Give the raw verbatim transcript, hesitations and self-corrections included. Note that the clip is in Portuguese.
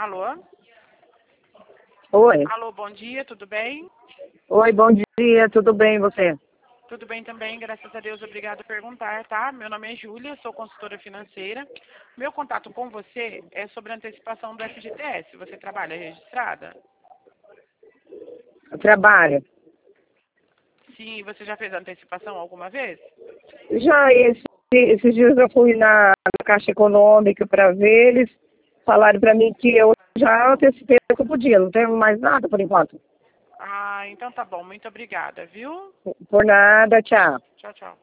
Alô? Oi. Alô, bom dia, tudo bem? Oi, bom dia, tudo bem e você? Tudo bem também, graças a Deus, obrigado por perguntar, tá? Meu nome é Júlia, sou consultora financeira. Meu contato com você é sobre a antecipação do F G T S. Você trabalha registrada? Eu trabalho. Sim, você já fez a antecipação alguma vez? Já esse, esses dias eu fui na, na Caixa Econômica para ver, eles falaram para mim que eu já antecipei o que eu podia, não tenho mais nada por enquanto. Ah, então tá bom, muito obrigada, viu? Por nada, tchau. Tchau, tchau.